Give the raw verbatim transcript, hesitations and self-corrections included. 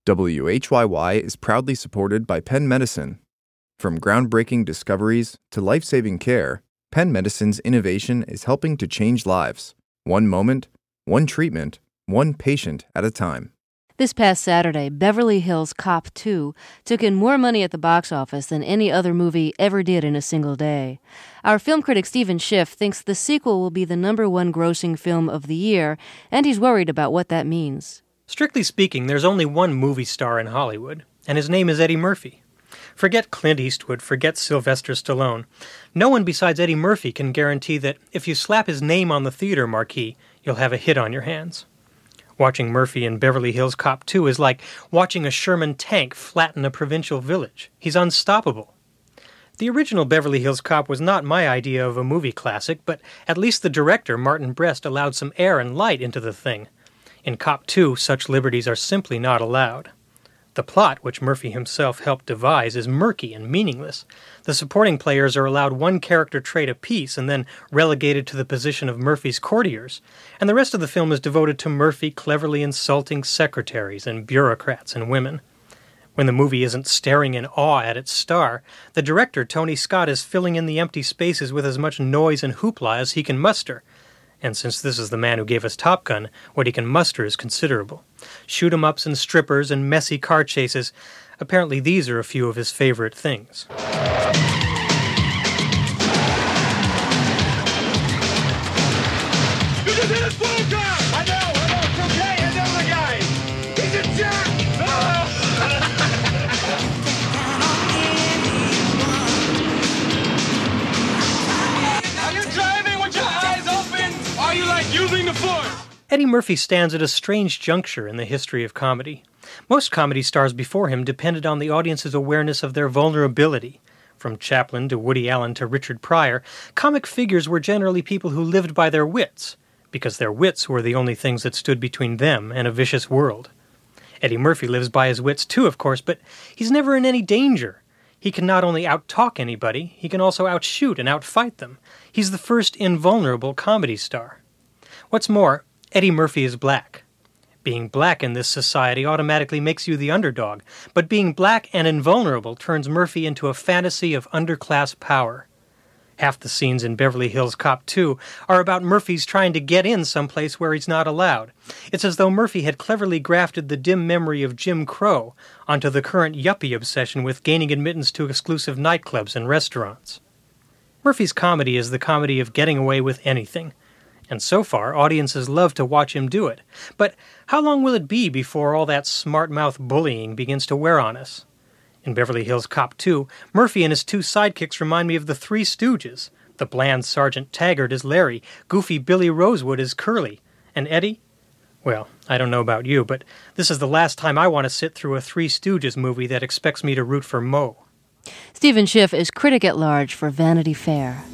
W H Y Y is proudly supported by Penn Medicine. From groundbreaking discoveries to life-saving care, Penn Medicine's innovation is helping to change lives, one moment, one treatment, one patient at a time. This past Saturday, Beverly Hills Cop two took in more money at the box office than any other movie ever did in a single day. Our film critic Stephen Schiff thinks the sequel will be the number one grossing film of the year, and he's worried about what that means. Strictly speaking, there's only one movie star in Hollywood, and his name is Eddie Murphy. Forget Clint Eastwood, forget Sylvester Stallone. No one besides Eddie Murphy can guarantee that if you slap his name on the theater marquee, you'll have a hit on your hands. Watching Murphy in Beverly Hills Cop two is like watching a Sherman tank flatten a provincial village. He's unstoppable. The original Beverly Hills Cop was not my idea of a movie classic, but at least the director, Martin Brest, allowed some air and light into the thing. In Cop two, such liberties are simply not allowed. The plot, which Murphy himself helped devise, is murky and meaningless. The supporting players are allowed one character trait apiece and then relegated to the position of Murphy's courtiers, and the rest of the film is devoted to Murphy cleverly insulting secretaries and bureaucrats and women. When the movie isn't staring in awe at its star, the director, Tony Scott, is filling in the empty spaces with as much noise and hoopla as he can muster. And since this is the man who gave us Top Gun, what he can muster is considerable. Shoot-em-ups and strippers and messy car chases. Apparently these are a few of his favorite things. You just hit his phone car! I know, I know, it's okay, I know the guy! He's a jerk! Are you driving with your eyes open? Are you like using the force? Eddie Murphy stands at a strange juncture in the history of comedy. Most comedy stars before him depended on the audience's awareness of their vulnerability. From Chaplin to Woody Allen to Richard Pryor, comic figures were generally people who lived by their wits, because their wits were the only things that stood between them and a vicious world. Eddie Murphy lives by his wits too, of course, but he's never in any danger. He can not only out-talk anybody, he can also outshoot and outfight them. He's the first invulnerable comedy star. What's more, Eddie Murphy is black. Being black in this society automatically makes you the underdog, but being black and invulnerable turns Murphy into a fantasy of underclass power. Half the scenes in Beverly Hills Cop two are about Murphy's trying to get in someplace where he's not allowed. It's as though Murphy had cleverly grafted the dim memory of Jim Crow onto the current yuppie obsession with gaining admittance to exclusive nightclubs and restaurants. Murphy's comedy is the comedy of getting away with anything. And so far, audiences love to watch him do it. But how long will it be before all that smart-mouth bullying begins to wear on us? In Beverly Hills Cop two, Murphy and his two sidekicks remind me of the Three Stooges. The bland Sergeant Taggart is Larry, goofy Billy Rosewood is Curly, and Eddie? Well, I don't know about you, but this is the last time I want to sit through a Three Stooges movie that expects me to root for Moe. Stephen Schiff is critic at large for Vanity Fair.